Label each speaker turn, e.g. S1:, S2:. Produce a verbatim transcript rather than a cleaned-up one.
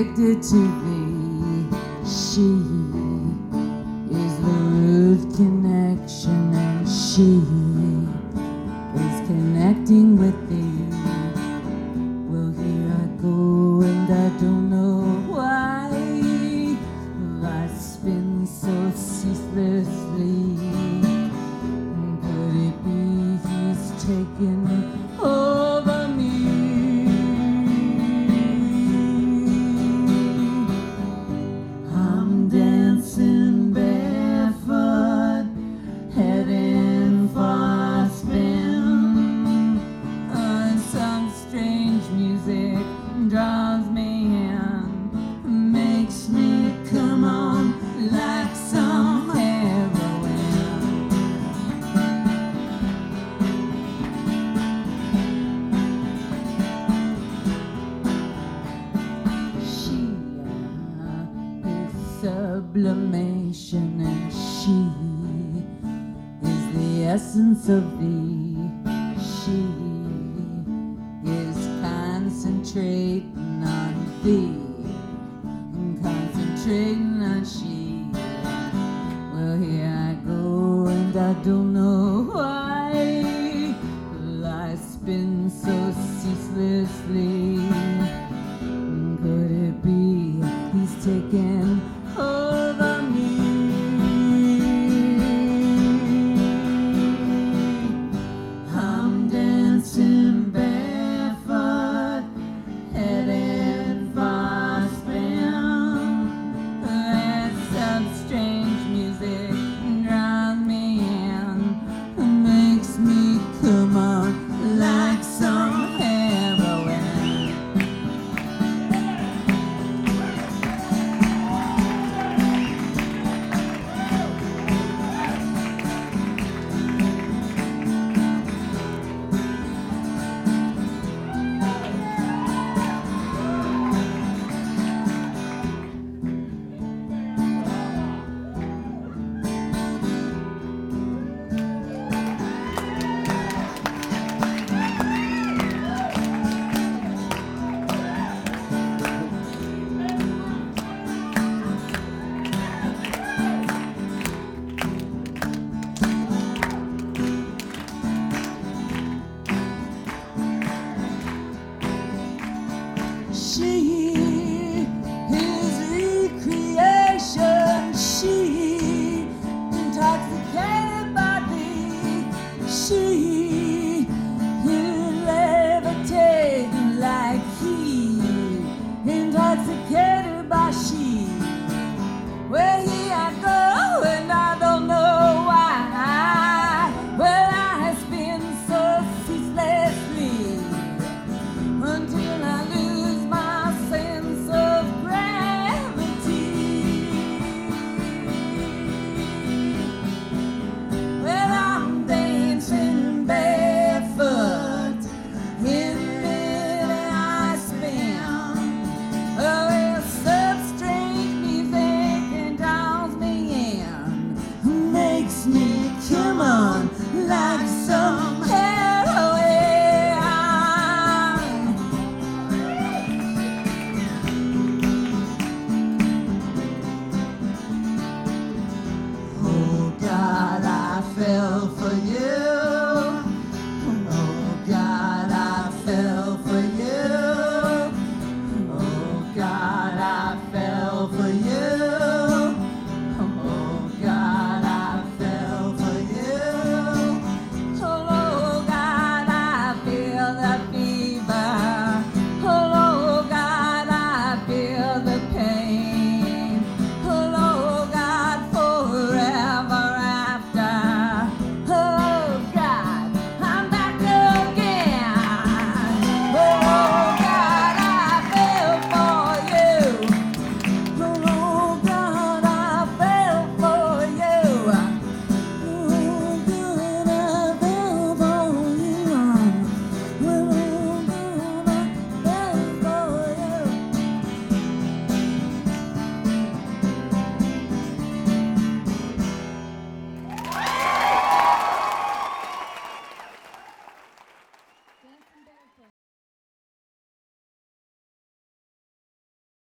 S1: addicted to thee. She is the root connection, and she is connecting with thee. Well, here I go, and I don't know why life spins so ceaselessly. Could it be he's taken over me? I'm dancing barefoot, heading for a spin. Unsung strange music draws me in, makes me come on like some heroin. She uh, is sublimation, and she is the essence of thee. She is concentrating on thee, concentrating on she.